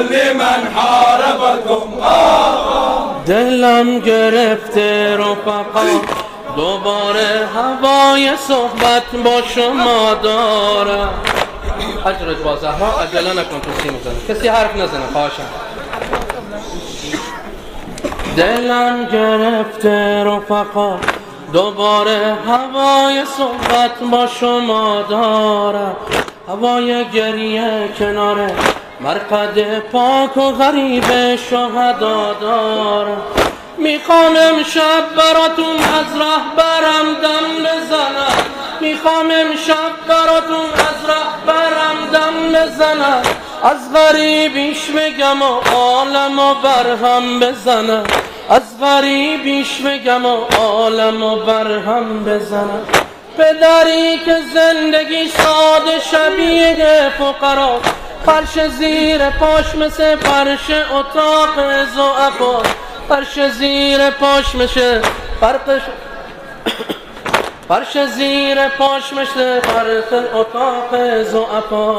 لمن حاربكم. دلم گرفته رفقا دوباره هوای صحبت با شما دارم. حضرت با زهرا عجله نکن تو سی میزنه، کسی حرف نزنه خواهشم. دلم گرفته رفقا دوباره هوای صحبت با شما دارم. هوای گریه کنار مرقد پاک و غریب شهدا دارم. میخوام امشب براتون از رهبرم دم بزنم. میخوام امشب براتون از رهبرم دم بزنم. از غریبیش بگم و عالم و برهم بزنم. از غریبیش بگم و عالم و برهم بزنم. پدری که زندگی ساده شبیه فقرا، فرش زیر پاش مثل فرش اتاق ضعفا، فرش زیر پاش مثل فرش زیر پاش مثل فرش اتاق ضعفا.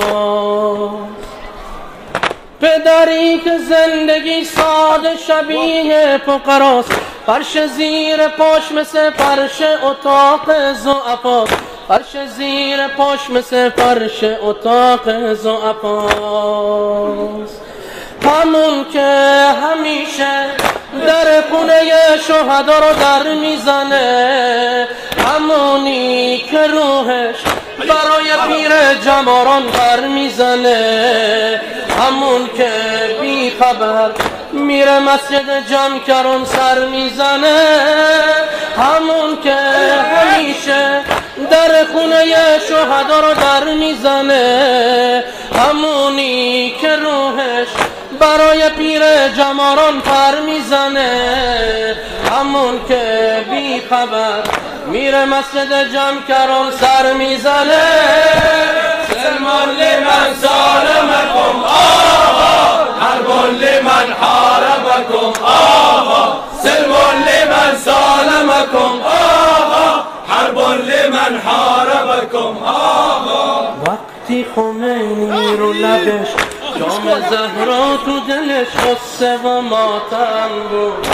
پدری که زندگی ساده شبیه فقراست، فرش زیر پاش مثل فرش اتاق ضعفا، فرش زیر پاش مثل فرش اتاق ضعفاست. همون که همیشه در خونه شهدا رو در میزنه، همونی که روحش برای پیر جماران پر میزنه، همون که بی خبر میره مسجد جمکران سر میزنه، همون که همیشه در خونه شهدا رو در میزنه، همونی که روحش برای پیر جماران پر میزنه، همون که بی خبر میره مسجد جمکران سر میزنه. سلمان لمن سالمكم حرب لمن حاربكم. سلمان لمن سالمكم حرب لمن حاربكم. وقتی خمینی رو لبش جام زهرا تو دلش غصه و ماتم بود،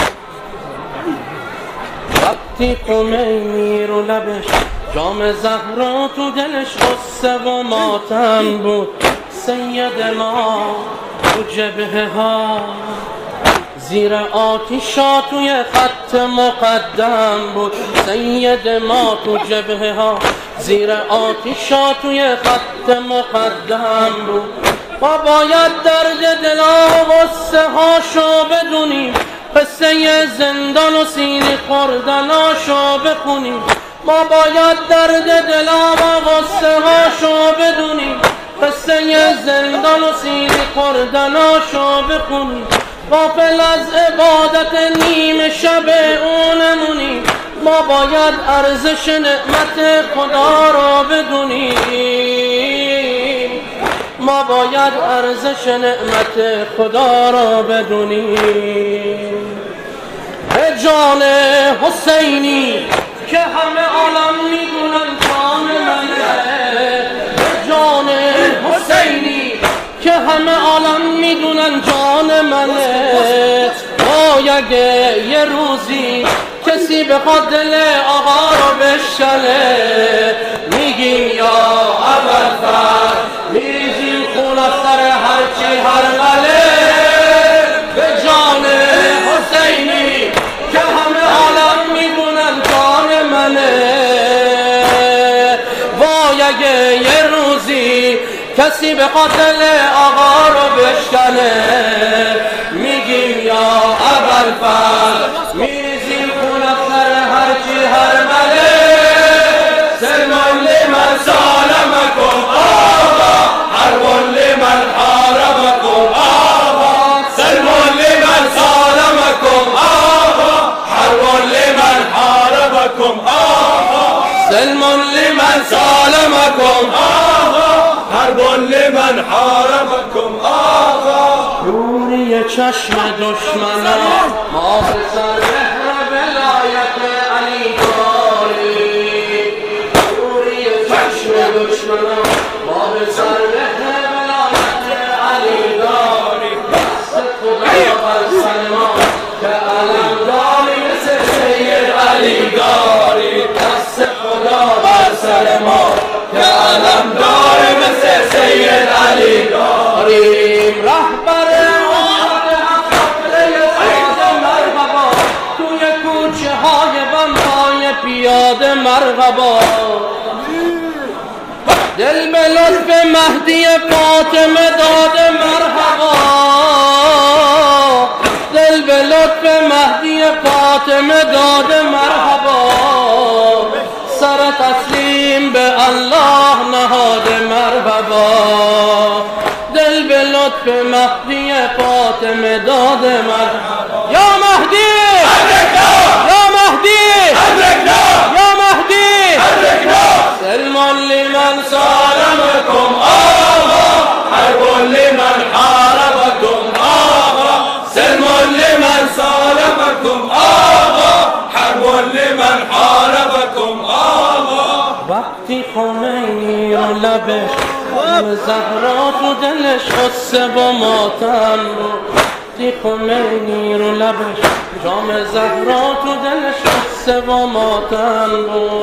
وقتی خمینی رو لبش جام زهرا تو دلش غصه و ماتم بود، سید ما تو جبهه ها زیر آتیشا توی خط مقدم بود، سید ما تو جبهه ها زیر آتیشا توی خط مقدم بود. ما باید درد دلا و غصه هاشو بدونیم، قصه زندان و سینه خوردناشو بخونیم. ما باید درد دلا و غصه هاشو بدونیم، قصه زندان و سینه خوردناشو بخونیم. غافل از عبادت نیمه شب اونمونیم، ما باید ارزش نعمت خدا رو بدونیم، ما باید ارزش نعمت خدا رو بدونیم. جان حسینی که همه عالم میدونن جان منه، جان حسینی که همه عالم میدونن جان منه. اگه یه روزی کسی بخواد دل آقا رو بشکنه، میگیم یا ابوالفضل میریزیم خون از سر هرچی هرمله. به جان حسینی که همه عالم میدونن جان منه. وای اگه یه روزی کسی بخواد دل آقا رو بشکنه، میگیم یا ابوالفضل میریزیم خون از سر هرچی هرمله. سلمان لمن سالمكم حرب لمن حاربكم. سلمان لمن سالمكم حرب لمن حاربكم. سلمان لمن سالمكم حرب لمن حاربكم. نوری چشم دشمنان ما به سر مهر ولایت علی داریم. نوری چشم دشمنان ما به سر مهر ولایت علی داریم. سر ما که علم داری مثل سید علی داریم. رهبر امت مرحبا توی کوچه های بمهای پیاده مرحبا. دل به لطف مهدی فاطمه داده مرحبا. دل به لطف مهدی فاطمه داده مرحبا. سر تسلیم به الله نهاده مرحبا. دل به لطف مهدی فاطمه داده مرحبا. یا مهدی یا مهدی یا مهدی سلمان لمن سالمكم حرب لمن حاربكم سلم لمن سالمكم حرب لمن حاربكم. وقتی خمینی رو لبش زهرا تو دلش غصه با ماتم بود. وقتی خمینی رو لبش جام زهرا تو دلش غصه با ماتم بود.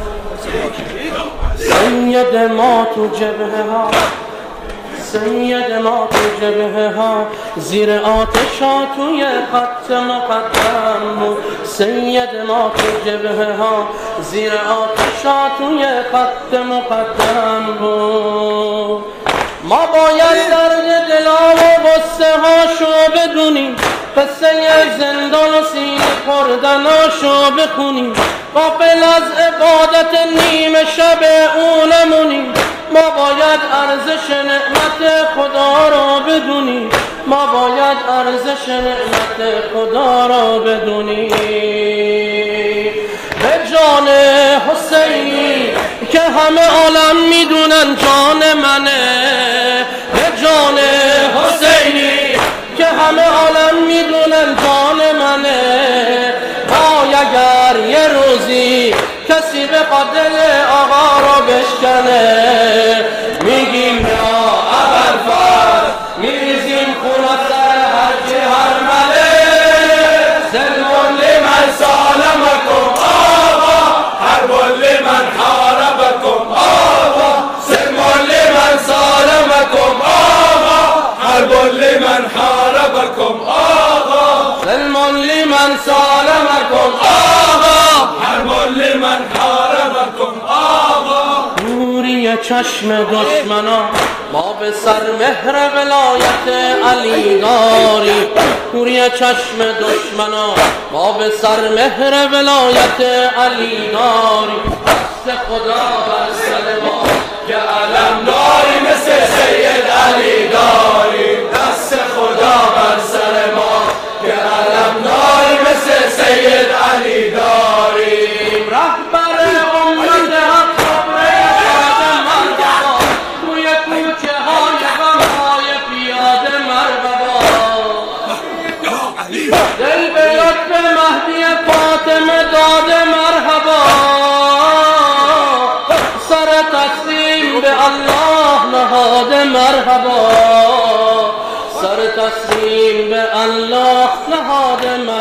سید ما تو جبهه ها سید ما تو جبهه ها زیر آتش ها توی خط مقدم بود. سید ما تو جبهه ها زیر آتش ها توی خط مقدم بود. ما باید درد دلا و غصه هاشو بدونیم، قصه زندان و سینه خوردناشو بخونیم. غافل از عبادت نیمه شب اونمونیم. ما باید ارزش نعمت خدا را بدونیم. ما باید ارزش نعمت خدا را بدونیم. به جان حسینی که همه عالم میدونن جان منه. به جان حسینی که همه عالم میدونن جان منه. وای اگر یه روزی کسی به دل آقا را بشکنه، میگیم یا ابوالفضل میریزیم خون از سر هرچی هر مله. سلم لمن سالمكم حرب لمن حاربكم سلم لمن سالمكم حرب لمن حاربكم سلم لمن سالمكم حرب لمن حاربكم. نوری چشم دشمنا ما به سر مهر ولایت علی داریم. نوری چشم دشمنا ما به سر مهر ولایت علی داریم. دست خدا بر سر ما که علم داری مثل سید علی داریم. دست خدا بر سر ما که علم داری مثل سید علی داریم. رهبر امت حق مرحبا توی کوچه های غمهای پیاده مرحبا. دل به لطف مهدی فاطمه داده مرحبا. سر تسلیم به الله نهاده مرحبا. سر تسلیم به الله نهاده مرحبا.